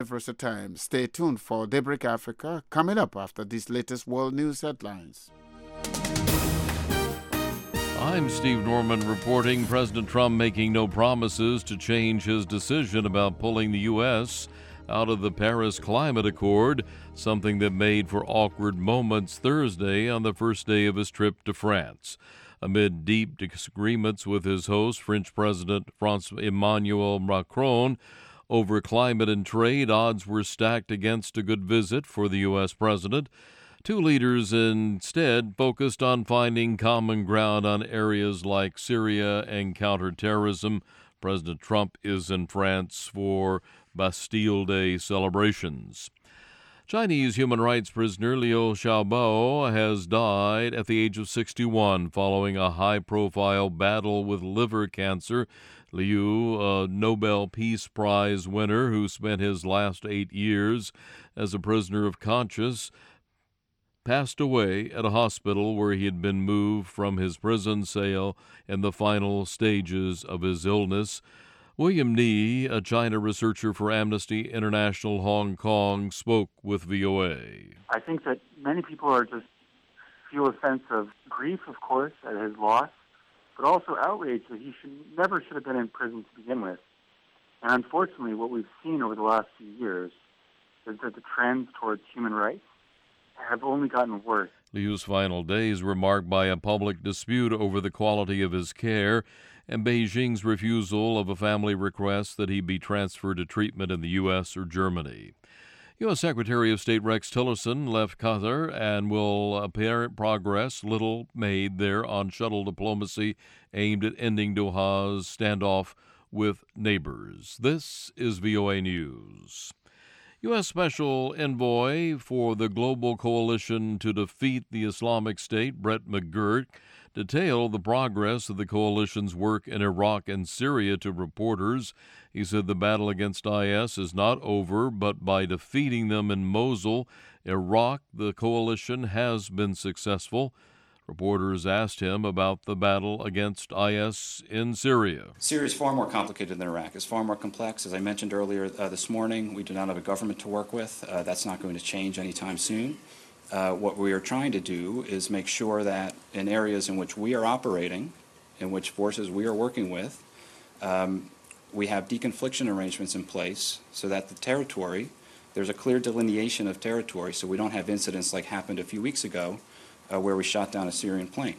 Versatile. Stay tuned for Daybreak Africa coming up after these latest world news headlines. I'm Steve Norman reporting President Trump making no promises to change his decision about pulling the U.S. out of the Paris Climate Accord, something that made for awkward moments Thursday on the first day of his trip to France. Amid deep disagreements with his host, French President Emmanuel Macron, over climate and trade, odds were stacked against a good visit for the U.S. president. Two leaders instead focused on finding common ground on areas like Syria and counterterrorism. President Trump is in France for Bastille Day celebrations. Chinese human rights prisoner Liu Xiaobo has died at the age of 61 following a high-profile battle with liver cancer. Liu, a Nobel Peace Prize winner who spent his last 8 years as a prisoner of conscience, passed away at a hospital where he had been moved from his prison cell in the final stages of his illness. William Ni, a China researcher for Amnesty International Hong Kong, spoke with VOA. I think that many people are just feel a sense of grief, of course, at his loss, but also outrage that he never should have been in prison to begin with. And unfortunately, what we've seen over the last few years is that the trends towards human rights have only gotten worse. Liu's final days were marked by a public dispute over the quality of his care and Beijing's refusal of a family request that he be transferred to treatment in the U.S. or Germany. U.S. Secretary of State Rex Tillerson left Qatar and will apparent progress little made there on shuttle diplomacy aimed at ending Doha's standoff with neighbors. This is VOA News. U.S. Special Envoy for the Global Coalition to Defeat the Islamic State, Brett McGurk, detailed the progress of the coalition's work in Iraq and Syria to reporters. He said the battle against IS is not over, but by defeating them in Mosul, Iraq, the coalition has been successful. Reporters asked him about the battle against IS in Syria. Syria is far more complicated than Iraq. It's far more complex. As I mentioned earlier this morning, we do not have a government to work with. That's not going to change anytime soon. What we are trying to do is make sure that in areas in which we are operating, in which forces we are working with, we have deconfliction arrangements in place so that the territory, there's a clear delineation of territory so we don't have incidents like happened a few weeks ago where we shot down a Syrian plane.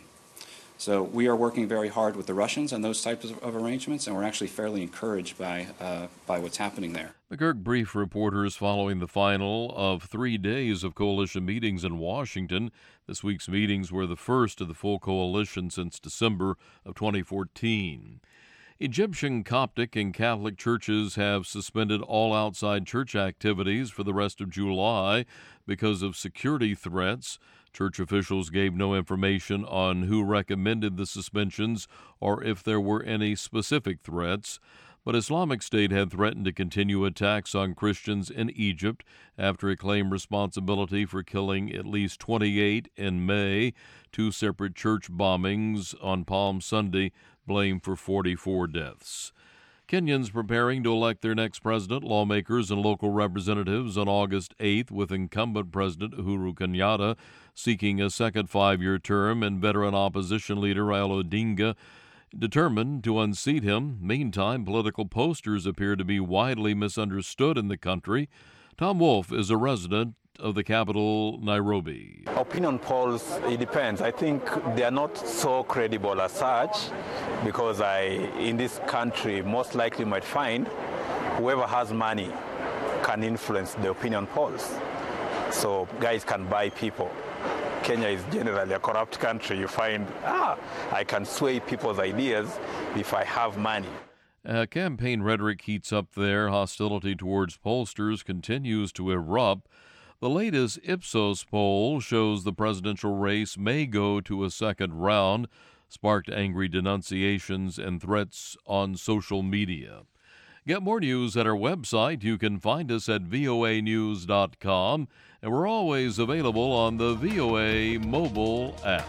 So we are working very hard with the Russians on those types of arrangements, and we're actually fairly encouraged by what's happening there. McGurk briefed reporters following the final of 3 days of coalition meetings in Washington. This week's meetings were the first of the full coalition since December of 2014. Egyptian Coptic and Catholic churches have suspended all outside church activities for the rest of July because of security threats. Church officials gave no information on who recommended the suspensions or if there were any specific threats. But Islamic State had threatened to continue attacks on Christians in Egypt after it claimed responsibility for killing at least 28 in May. 2 separate church bombings on Palm Sunday blamed for 44 deaths. Kenyans preparing to elect their next president, lawmakers and local representatives on August 8th, with incumbent President Uhuru Kenyatta seeking a second 5-year term and veteran opposition leader Raila Odinga determined to unseat him. Meantime, political posters appear to be widely misunderstood in the country. Tom Wolfe is a resident of the capital, Nairobi. Opinion polls, it depends. I think they are not so credible as such because in this country, most likely might find whoever has money can influence the opinion polls. So guys can buy people. Kenya is generally a corrupt country. You find, I can sway people's ideas if I have money. Campaign rhetoric heats up there. Hostility towards pollsters continues to erupt. The latest Ipsos poll shows the presidential race may go to a second round, sparked angry denunciations and threats on social media. Get more news at our website. You can find us at voanews.com, and we're always available on the VOA mobile app.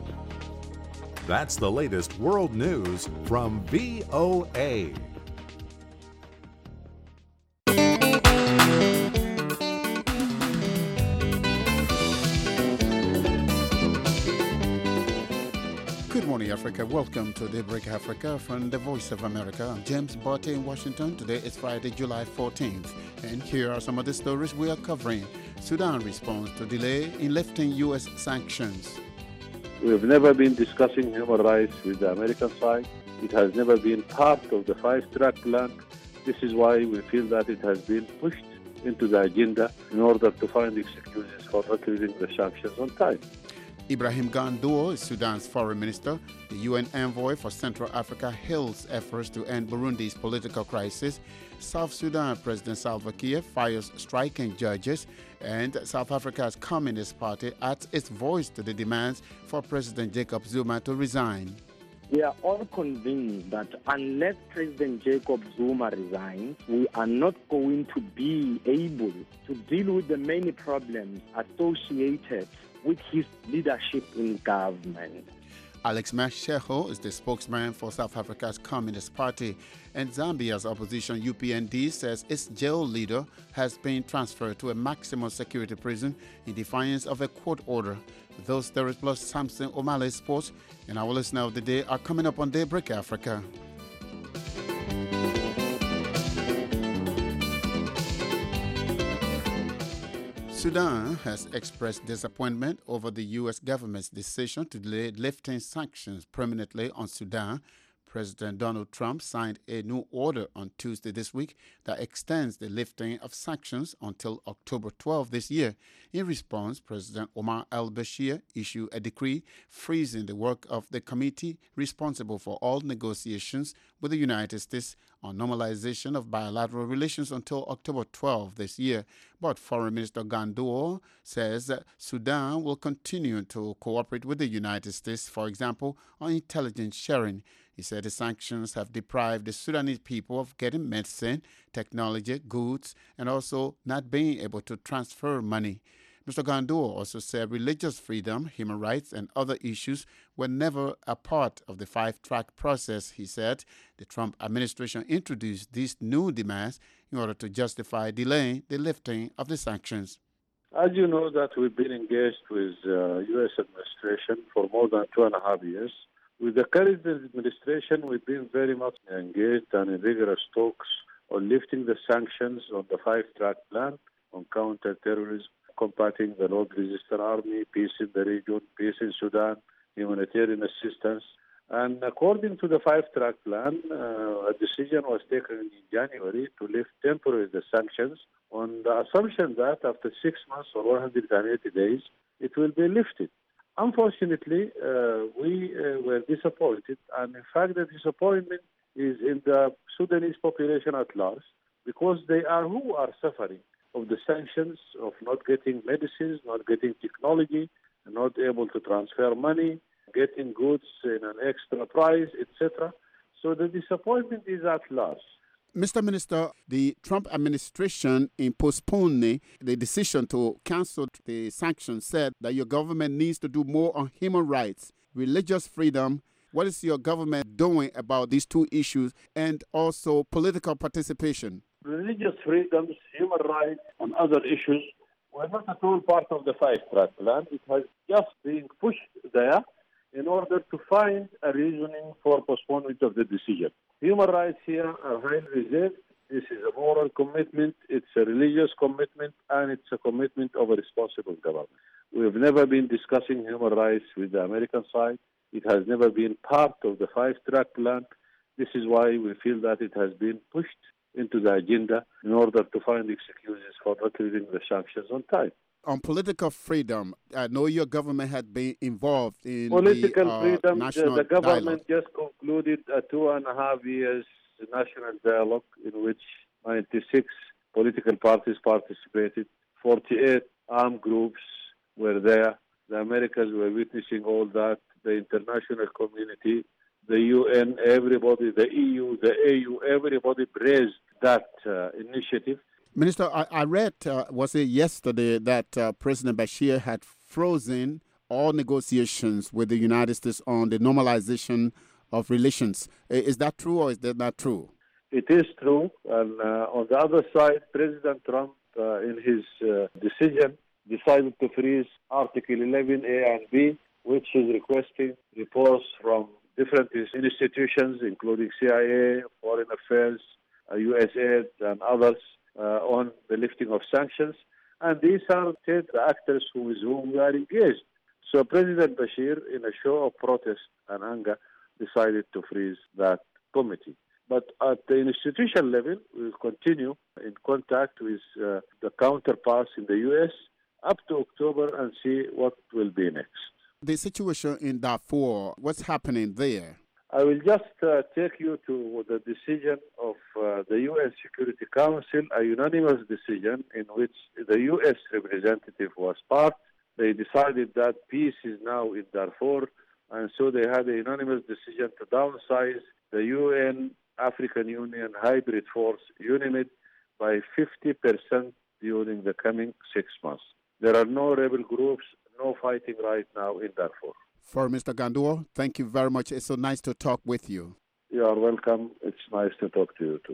That's the latest world news from VOA. Morning Africa. Welcome to Daybreak Africa from the Voice of America. I'm James Barty in Washington. Today is Friday, July 14th. And here are some of the stories we are covering. Sudan responds to delay in lifting U.S. sanctions. We've never been discussing human rights with the American side. It has never been part of the five-track plan. This is why we feel that it has been pushed into the agenda in order to find excuses for not lifting the sanctions on time. Ibrahim Gandour is Sudan's foreign minister. The UN envoy for Central Africa hails efforts to end Burundi's political crisis. South Sudan President Salva Kiir fires striking judges. And South Africa's Communist Party adds its voice to the demands for President Jacob Zuma to resign. We are all convinced that unless President Jacob Zuma resigns, we are not going to be able to deal with the many problems associated with his leadership in government. Alex Masheho is the spokesman for South Africa's Communist Party, and Zambia's opposition UPND says its jail leader has been transferred to a maximum security prison in defiance of a court order. Those stories plus Samson O'Malley Sports and our listener of the day are coming up on Daybreak Africa. Sudan has expressed disappointment over the U.S. government's decision to delay lifting sanctions permanently on Sudan. President Donald Trump signed a new order on Tuesday this week that extends the lifting of sanctions until October 12 this year. In response, President Omar al-Bashir issued a decree freezing the work of the committee responsible for all negotiations with the United States on normalization of bilateral relations until October 12 this year. But Foreign Minister Gandour says that Sudan will continue to cooperate with the United States, for example, on intelligence sharing. He said the sanctions have deprived the Sudanese people of getting medicine, technology, goods, and also not being able to transfer money. Mr. Gandour also said religious freedom, human rights, and other issues were never a part of the five-track process. He said the Trump administration introduced these new demands in order to justify delaying the lifting of the sanctions. As you know, that we've been engaged with U.S. administration for more than 2.5 years. With the current administration, we've been very much engaged and in rigorous talks on lifting the sanctions on the five-track plan on counter-terrorism, combating the Lord-Resistant Army, peace in the region, peace in Sudan, humanitarian assistance. And according to the five-track plan, a decision was taken in January to lift temporarily the sanctions on the assumption that after 6 months or 180 days, it will be lifted. Unfortunately, we were disappointed, and in fact the disappointment is in the Sudanese population at large, because they are who are suffering of the sanctions, of not getting medicines, not getting technology, not able to transfer money, getting goods in an extra price, etc. So the disappointment is at large. Mr. Minister, the Trump administration, in postponing the decision to cancel the sanctions, said that your government needs to do more on human rights, religious freedom. What is your government doing about these two issues, and also political participation? Religious freedoms, human rights, and other issues were not at all part of the five-track plan. It has just been pushed there in order to find a reasoning for postponement of the decision. Human rights here are highly reserved. This is a moral commitment, it's a religious commitment, and it's a commitment of a responsible government. We have never been discussing human rights with the American side. It has never been part of the five-track plan. This is why we feel that it has been pushed into the agenda in order to find excuses for not lifting the sanctions on time. On political freedom, I know your government had been involved in political freedom. National the government dialogue. just concluded a 2.5 years national dialogue in which 96 political parties participated, 48 armed groups were there. The Americans were witnessing all that, the international community, the UN, everybody, the EU, the AU, everybody praised that initiative. Minister, I read, was it yesterday, that President Bashir had frozen all negotiations with the United States on the normalization of relations. Is that true or is that not true? It is true. And on the other side, President Trump, in his decision, decided to freeze Article 11A and B, which is requesting reports from different institutions, including CIA, Foreign Affairs, USAID, and others, on the lifting of sanctions. And these are state actors with whom we are engaged. So President Bashir, in a show of protest and anger, decided to freeze that committee. But at the institutional level, we will continue in contact with the counterparts in the U.S. up to October and see what will be next. The situation in Darfur, what's happening there? I will just take you to the decision of the U.S. Security Council, a unanimous decision in which the U.S. representative was part. They decided that peace is now in Darfur, and so they had a unanimous decision to downsize the UN African Union hybrid force, UNIMID, by 50% during the coming 6 months. There are no rebel groups, no fighting right now in Darfur. For Mr. Gandour, thank you very much. It's so nice to talk with you. You are welcome. It's nice to talk to you too.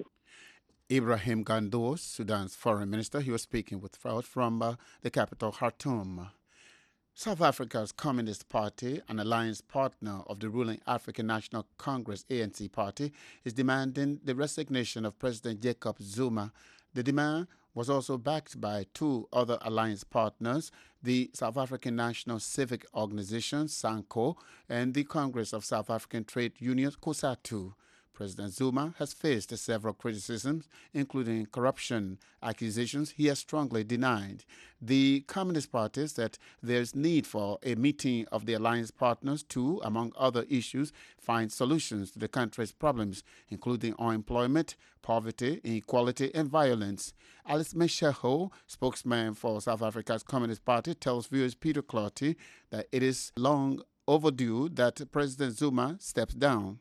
Ibrahim Gandour, Sudan's foreign minister, he was speaking with us from the capital, Khartoum. South Africa's Communist Party, an alliance partner of the ruling African National Congress ANC party, is demanding the resignation of President Jacob Zuma. The demand was also backed by two other alliance partners, the South African National Civic Organization, SANCO, and the Congress of South African Trade Unions, COSATU. President Zuma has faced several criticisms, including corruption accusations he has strongly denied. The Communist Party said there's need for a meeting of the alliance partners to, among other issues, find solutions to the country's problems, including unemployment, poverty, inequality, and violence. Alice Mesheho, spokesman for South Africa's Communist Party, tells viewers Peter Clotty that it is long overdue that President Zuma steps down.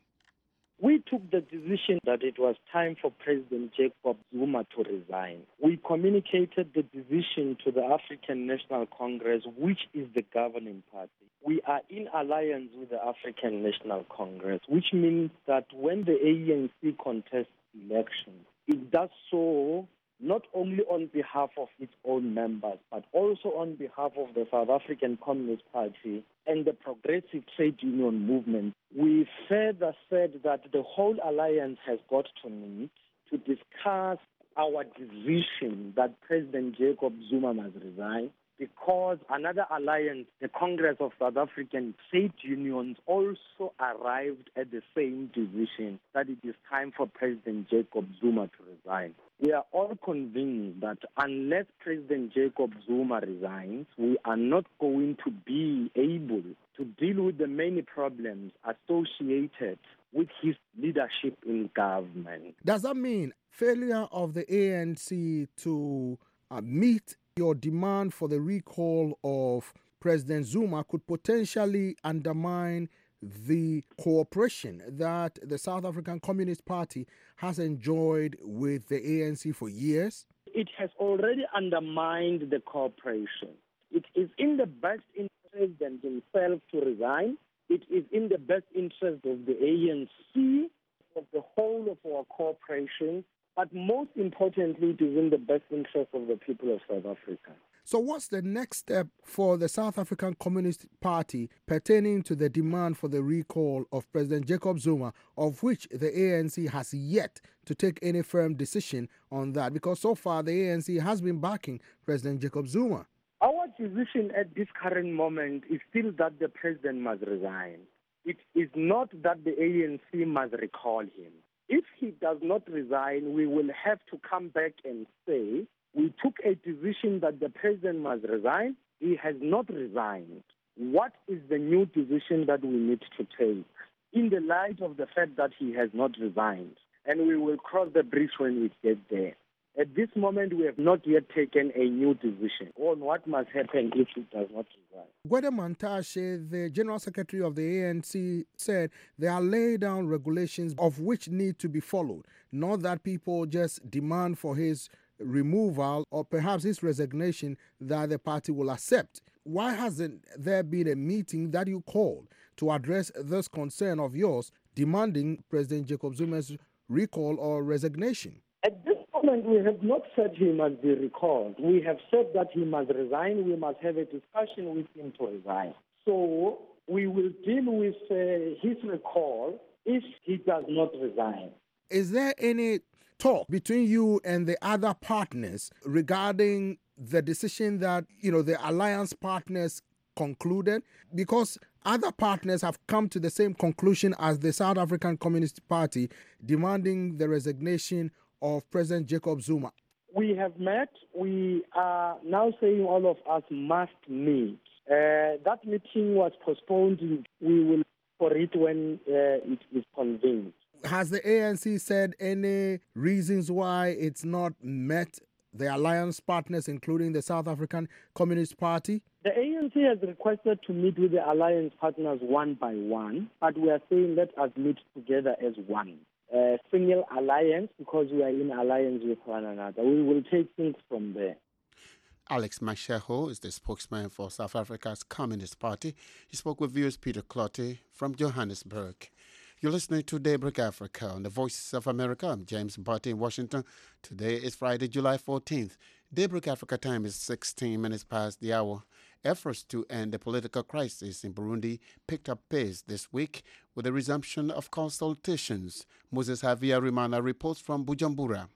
We took the decision that it was time for President Jacob Zuma to resign. We communicated the decision to the African National Congress, which is the governing party. We are in alliance with the African National Congress, which means that when the ANC contests elections, it does so not only on behalf of its own members, but also on behalf of the South African Communist Party and the Progressive Trade Union movement. We further said that the whole alliance has got to meet to discuss our decision that President Jacob Zuma must resign, because another alliance, the Congress of South African Trade Unions, also arrived at the same decision that it is time for President Jacob Zuma to resign. We are all convinced that unless President Jacob Zuma resigns, we are not going to be able to deal with the many problems associated with his leadership in government. Does that mean failure of the ANC to meet your demand for the recall of President Zuma could potentially undermine the cooperation that the South African Communist Party has enjoyed with the ANC for years? It has already undermined the cooperation. It is in the best interest of the President himself to resign. It is in the best interest of the ANC, of the whole of our cooperation, but most importantly, it is in the best interest of the people of South Africa. So what's the next step for the South African Communist Party pertaining to the demand for the recall of President Jacob Zuma, of which the ANC has yet to take any firm decision on that? Because so far the ANC has been backing President Jacob Zuma. Our position at this current moment is still that the president must resign. It is not that the ANC must recall him. If he does not resign, we will have to come back and say, we took a decision that the president must resign. He has not resigned. What is the new decision that we need to take in the light of the fact that he has not resigned? And we will cross the bridge when we get there. At this moment, we have not yet taken a new decision on what must happen if he does not resign. Gwede Mantashe, the General Secretary of the ANC, said there are laid down regulations of which need to be followed, not that people just demand for his removal or perhaps his resignation that the party will accept. Why hasn't there been a meeting that you called to address this concern of yours demanding President Jacob Zuma's recall or resignation? At this moment, we have not said he must be recalled. We have said that he must resign. We must have a discussion with him to resign. So we will deal with his recall if he does not resign. Is there any talk between you and the other partners regarding the decision that, the alliance partners concluded? Because other partners have come to the same conclusion as the South African Communist Party, demanding the resignation of President Jacob Zuma. We have met. We are now saying all of us must meet. That meeting was postponed. We will for it when it is convened. Has the ANC said any reasons why it's not met the alliance partners, including the South African Communist Party? The ANC has requested to meet with the alliance partners one by one, but we are saying let us meet together as one. Single alliance, because we are in alliance with one another. We will take things from there. Alex Masheho is the spokesman for South Africa's Communist Party. He spoke with viewers Peter Clotty from Johannesburg. You're listening to Daybreak Africa on the Voices of America. I'm James Barty in Washington. Today is Friday, July 14th. Daybreak Africa time is 16 minutes past the hour. Efforts to end the political crisis in Burundi picked up pace this week with the resumption of consultations. Moses Havyarimana reports from Bujumbura.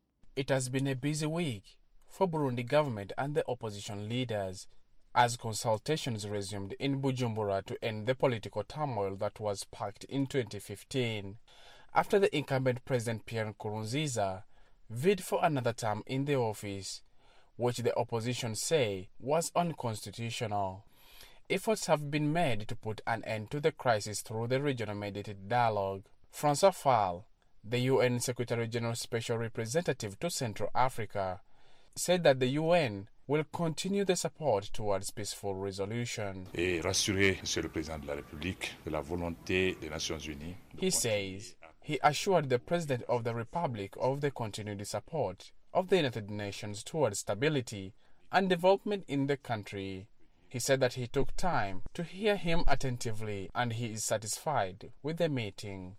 It has been a busy week for Burundi government and the opposition leaders as consultations resumed in Bujumbura to end the political turmoil that was sparked in 2015 after the incumbent President Pierre Nkurunziza vied for another term in the office, which the opposition say was unconstitutional. Efforts have been made to put an end to the crisis through the regional mediated dialogue. Francois Fall, the UN Secretary General Special Representative to Central Africa, said that the UN will continue the support towards peaceful resolution. Et rassurer Monsieur le Président de la République de la volonté des Nations Unies. He says he assured the President of the Republic of the continued support of the United Nations towards stability and development in the country. He said that he took time to hear him attentively and he is satisfied with the meeting.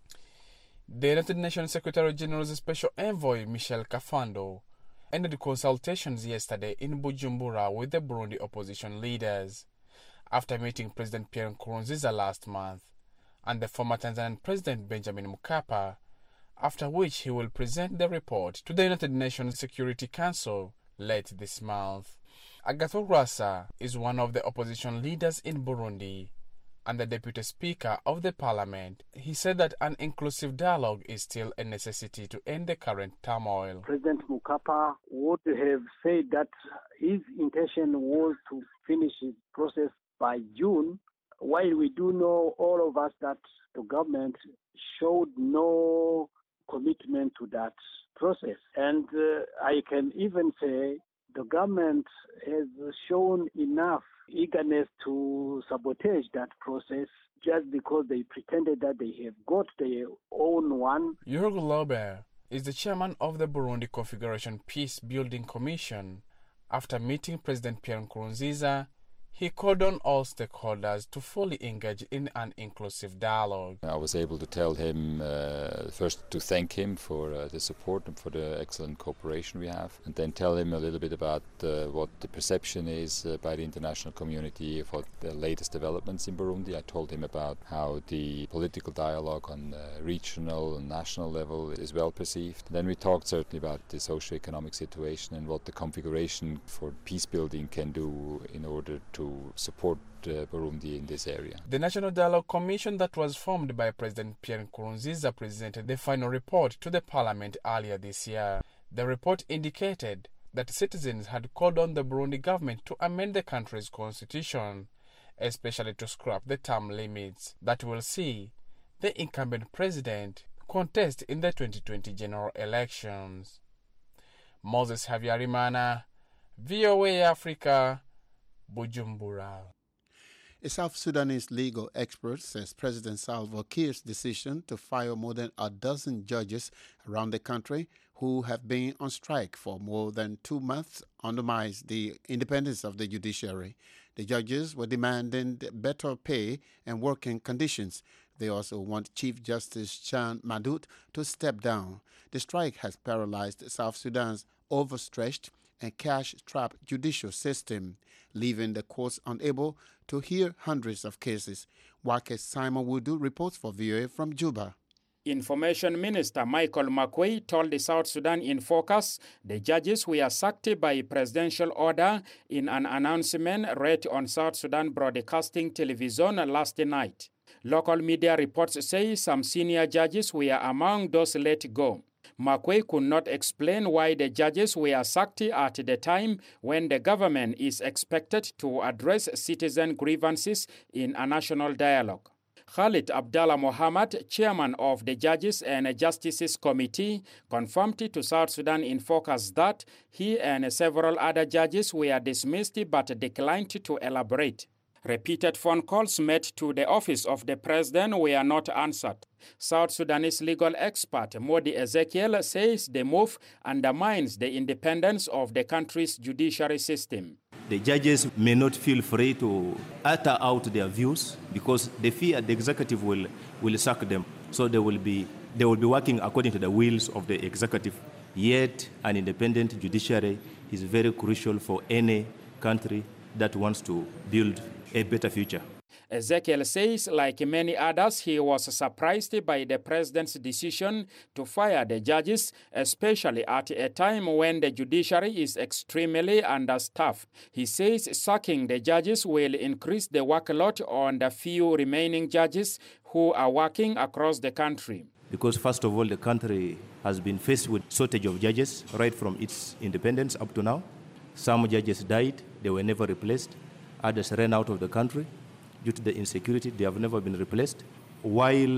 The United Nations Secretary General's Special Envoy Michel Kafando ended consultations yesterday in Bujumbura with the Burundi opposition leaders after meeting President Pierre Nkurunziza last month and the former Tanzanian President Benjamin Mkapa, after which he will present the report to the United Nations Security Council late this month. Agathon Rwasa is one of the opposition leaders in Burundi and the Deputy Speaker of the Parliament. He said that an inclusive dialogue is still a necessity to end the current turmoil. President Mkapa would have said that his intention was to finish his process by June, while we do know, all of us, that the government showed no commitment to that process. And I can even say the government has shown enough eagerness to sabotage that process just because they pretended that they have got their own one. Jürgen Lober is the chairman of the Burundi Confederation Peace Building Commission. After meeting President Pierre Nkurunziza, he called on all stakeholders to fully engage in an inclusive dialogue. I was able to tell him first to thank him for the support and for the excellent cooperation we have, and then tell him a little bit about what the perception is by the international community of the latest developments in Burundi. I told him about how the political dialogue on regional and national level is well perceived. Then we talked certainly about the socio-economic situation and what the configuration for peace building can do in order to support Burundi in this area. The National Dialogue Commission that was formed by President Pierre Nkurunziza presented the final report to the Parliament earlier this year. The report indicated that citizens had called on the Burundi government to amend the country's constitution, especially to scrap the term limits that will see the incumbent president contest in the 2020 general elections. Moses Havyarimana, VOA Africa, Bujumbura. A South Sudanese legal expert says President Salva Kiir's decision to fire more than a dozen judges around the country who have been on strike for more than 2 months undermines the independence of the judiciary. The judges were demanding better pay and working conditions. They also want Chief Justice Chan Madut to step down. The strike has paralyzed South Sudan's overstretched and cash-strapped judicial system, leaving the courts unable to hear hundreds of cases. Wake Simon Wudu reports for VOA from Juba. Information Minister Michael Makwei told the South Sudan in Focus the judges were sacked by presidential order in an announcement read on South Sudan Broadcasting Television last night. Local media reports say some senior judges were among those let go. Makwei could not explain why the judges were sacked at the time when the government is expected to address citizen grievances in a national dialogue. Khalid Abdallah Mohammed, chairman of the Judges and Justices Committee, confirmed to South Sudan in Focus that he and several other judges were dismissed but declined to elaborate. Repeated phone calls made to the office of the president were not answered. South Sudanese legal expert Modi Ezekiel says the move undermines the independence of the country's judiciary system. The judges may not feel free to utter out their views because they fear the executive will sack them. So they will be working according to the wills of the executive. Yet an independent judiciary is very crucial for any country that wants to build a better future. Ezekiel says, like many others, he was surprised by the president's decision to fire the judges, especially at a time when the judiciary is extremely understaffed. He says sacking the judges will increase the workload on the few remaining judges who are working across the country. Because first of all, the country has been faced with shortage of judges right from its independence up to now. Some judges died, they were never replaced. Others ran out of the country. Due to the insecurity, they have never been replaced, while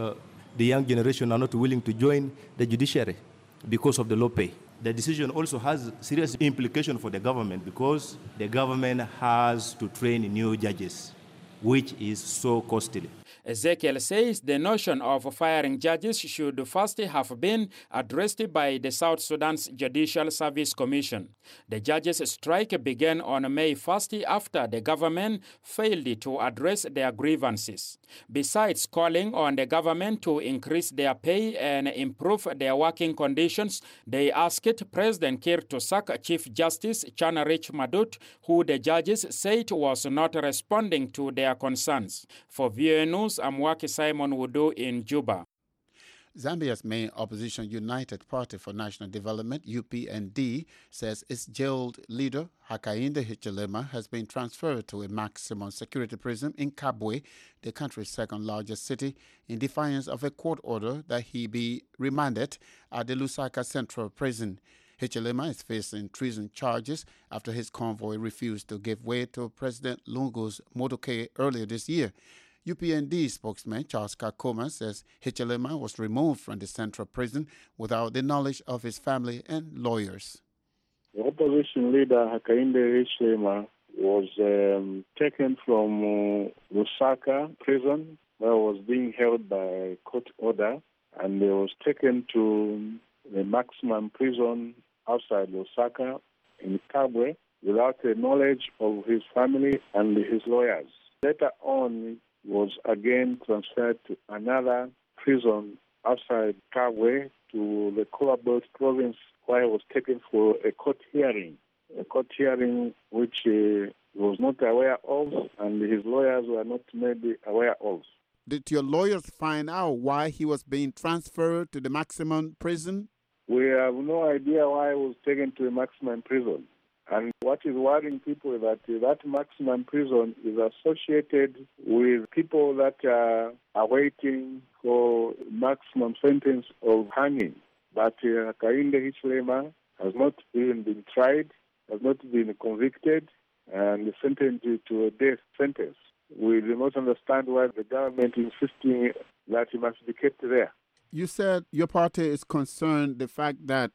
the young generation are not willing to join the judiciary because of the low pay. The decision also has serious implications for the government because the government has to train new judges, which is so costly. Ezekiel says the notion of firing judges should first have been addressed by the South Sudan's Judicial Service Commission. The judges' strike began on May 1st after the government failed to address their grievances. Besides calling on the government to increase their pay and improve their working conditions, they asked President Kiir to sack Chief Justice Chanarich Madut, who the judges said was not responding to their concerns. For VOA News, I'm Wake Simon Wudu in Juba. Zambia's main opposition United Party for National Development, UPND, says its jailed leader, Hakainde Hichilema, has been transferred to a maximum security prison in Kabwe, the country's second-largest city, in defiance of a court order that he be remanded at the Lusaka Central Prison. Hichilema is facing treason charges after his convoy refused to give way to President Lungu's motorcade earlier this year. UPND spokesman Charles Kakoma says Hichilema was removed from the central prison without the knowledge of his family and lawyers. The opposition leader Hakainde Hichilema was taken from Lusaka prison, where was being held by court order, and he was taken to the maximum prison outside Lusaka in Kabwe without the knowledge of his family and his lawyers. Later on, was again transferred to another prison outside Kabwe to the Kolabelt province, where he was taken for a court hearing which he was not aware of and his lawyers were not made aware of. Did your lawyers find out why he was being transferred to the maximum prison? We have no idea why he was taken to a maximum prison. And what is worrying people is that maximum prison is associated with people that are awaiting for maximum sentence of hanging. But Hakainde Hichilema has not even been tried, has not been convicted, and sentenced to a death sentence. We do not understand why the government is insisting that he must be kept there. You said your party is concerned the fact that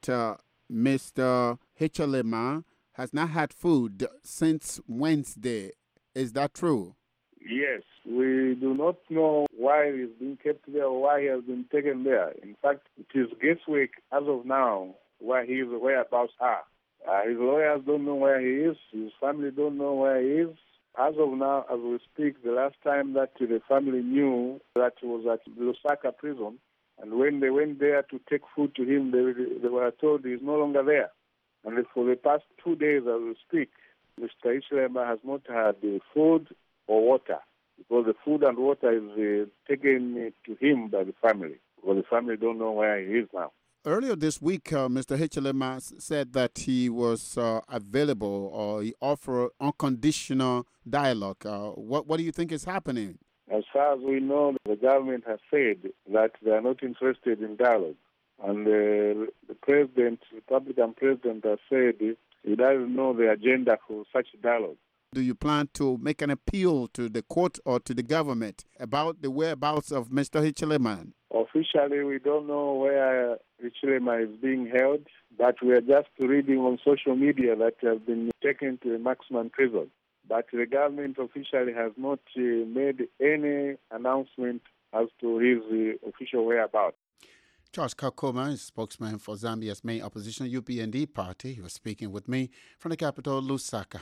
Mr. Hichilema has not had food since Wednesday. Is that true? Yes. We do not know why he's being kept there or why he has been taken there. In fact, it is guesswork as of now where his whereabouts are. His lawyers don't know where he is. His family don't know where he is. As of now, as we speak, the last time that the family knew that he was at Lusaka prison, and when they went there to take food to him, they were told he's no longer there. And for the past 2 days as we speak, Mr. Hichilema has not had food or water, because the food and water is taken to him by the family, because the family don't know where he is now. Earlier this week, Mr. Hichilema said that he was available, or he offered unconditional dialogue. What do you think is happening? As far as we know, the government has said that they are not interested in dialogue. And the president, Republican president, has said he doesn't know the agenda for such dialogue. Do you plan to make an appeal to the court or to the government about the whereabouts of Mr. Hichilema? Officially, we don't know where Hichilema is being held, but we are just reading on social media that he has been taken to a maximum prison. But the government officially has not made any announcement as to his official whereabouts. Charles Kakoma is spokesman for Zambia's main opposition UPND party. He was speaking with me from the capital, Lusaka.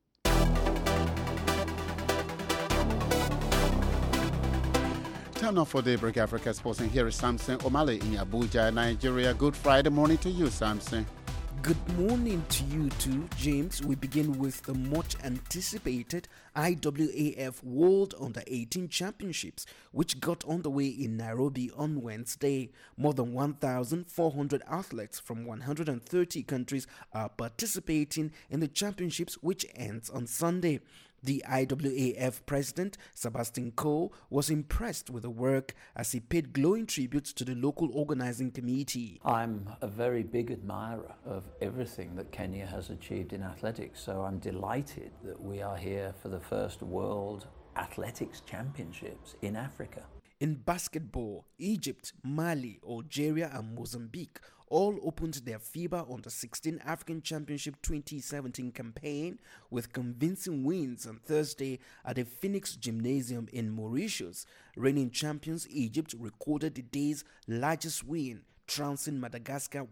Time now for Daybreak Africa Sports, and here is Samson Omale in Abuja, Nigeria. Good Friday morning to you, Samson. Good morning to you too, James. We begin with the much anticipated IAAF World Under-18 Championships, which got underway in Nairobi on Wednesday. More than 1,400 athletes from 130 countries are participating in the championships, which ends on Sunday. The IAAF president, Sebastian Coe, was impressed with the work as he paid glowing tributes to the local organizing committee. I'm a very big admirer of everything that Kenya has achieved in athletics, so I'm delighted that we are here for the first World Athletics Championships in Africa. In basketball, Egypt, Mali, Algeria and Mozambique all opened their FIBA Under-16 African Championship 2017 campaign with convincing wins on Thursday at the Phoenix Gymnasium in Mauritius. Reigning champions Egypt recorded the day's largest win, trouncing Madagascar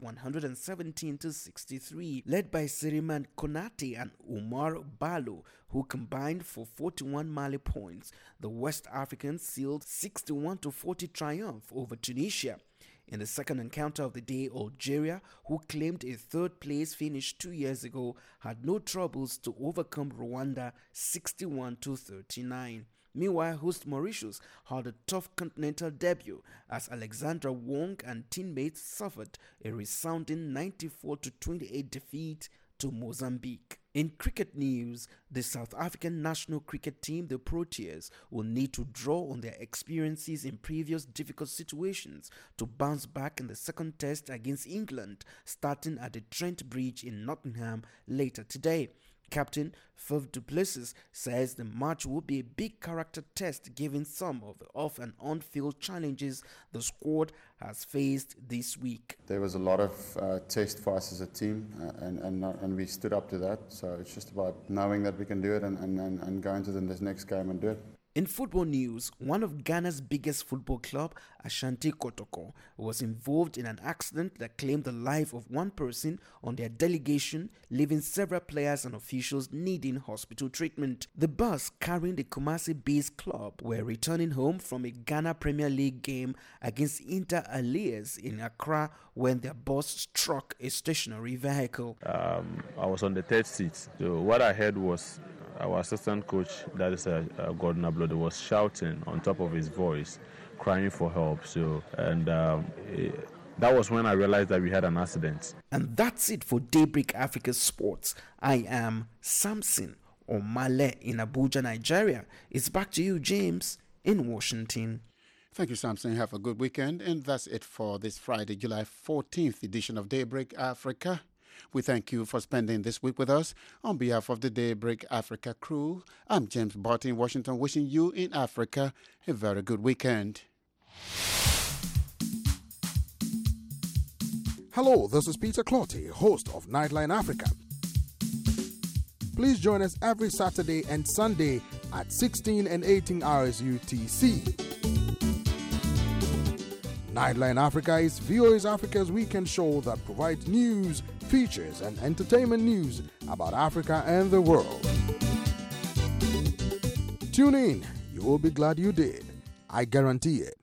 117-63, led by Seriman Konate and Umar Balo, who combined for 41 Mali points. The West Africans sealed 61-40 triumph over Tunisia. In the second encounter of the day, Algeria, who claimed a third-place finish 2 years ago, had no troubles to overcome Rwanda 61-39. Meanwhile, host Mauritius had a tough continental debut as Alexandra Wong and teammates suffered a resounding 94-28 defeat to Mozambique. In cricket news, the South African national cricket team, the Proteas, will need to draw on their experiences in previous difficult situations to bounce back in the second test against England, starting at the Trent Bridge in Nottingham later today. Captain Faf du Plessis says the match will be a big character test given some of the off and on-field challenges the squad has faced this week. There was a lot of test for us as a team and we stood up to that. So it's just about knowing that we can do it and go into this next game and do it. In football news, one of Ghana's biggest football club, Ashanti Kotoko, was involved in an accident that claimed the life of one person on their delegation, leaving several players and officials needing hospital treatment. The bus carrying the Kumasi-based club were returning home from a Ghana Premier League game against Inter Alias in Accra when their bus struck a stationary vehicle. I was on the third seat. So what I heard was our assistant coach, that is Gordon Ablode, was shouting on top of his voice, crying for help. So, that was when I realized that we had an accident. And that's it for Daybreak Africa Sports. I am Samson Omale in Abuja, Nigeria. It's back to you, James, in Washington. Thank you, Samson. Have a good weekend. And that's it for this Friday, July 14th edition of Daybreak Africa. We thank you for spending this week with us. On behalf of the Daybreak Africa crew, I'm James Barton in Washington, wishing you in Africa a very good weekend. Hello, this is Peter Clotty, host of Nightline Africa. Please join us every Saturday and Sunday at 16 and 18 hours UTC. Nightline Africa is VOA's Africa's weekend show that provides news, features, and entertainment news about Africa and the world. Tune in. You will be glad you did. I guarantee it.